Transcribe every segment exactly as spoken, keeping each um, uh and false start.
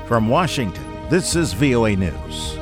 From Washington, this is V O A News.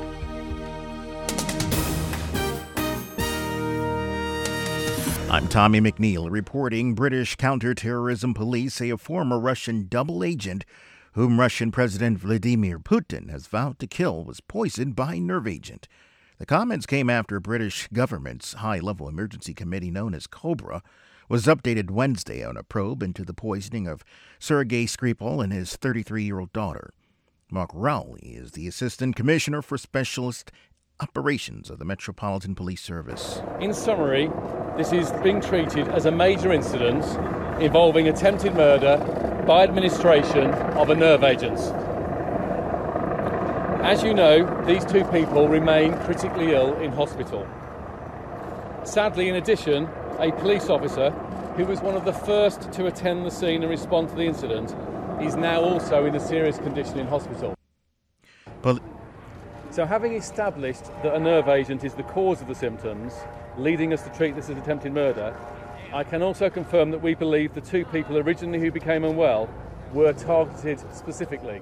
I'm Tommy McNeil reporting. British counterterrorism police say a former Russian double agent whom Russian President Vladimir Putin has vowed to kill was poisoned by nerve agent. The comments came after British government's high-level emergency committee known as COBRA was updated Wednesday on a probe into the poisoning of Sergei Skripal and his thirty-three-year-old daughter. Mark Rowley is the Assistant Commissioner for Specialist Operations of the Metropolitan Police Service. In summary, this is being treated as a major incident involving attempted murder by administration of a nerve agent. As you know, these two people remain critically ill in hospital. Sadly, in addition, a police officer who was one of the first to attend the scene and respond to the incident is now also in a serious condition in hospital. Pol- So having established that a nerve agent is the cause of the symptoms, leading us to treat this as attempted murder, I can also confirm that we believe the two people originally who became unwell were targeted specifically.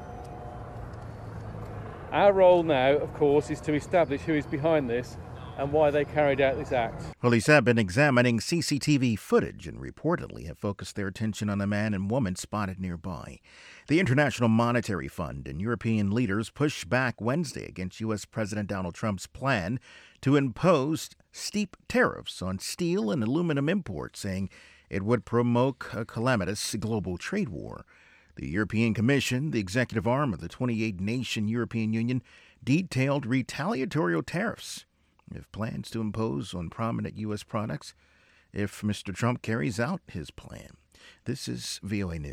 Our role now, of course, is to establish who is behind this and why they carried out this act. Police have been examining C C T V footage and reportedly have focused their attention on a man and woman spotted nearby. The International Monetary Fund and European leaders pushed back Wednesday against U S. President Donald Trump's plan to impose steep tariffs on steel and aluminum imports, saying it would promote a calamitous global trade war. The European Commission, the executive arm of the twenty-eight nation European Union, detailed retaliatory tariffs if plans to impose on prominent U S products if Mister Trump carries out his plan. This is V O A News.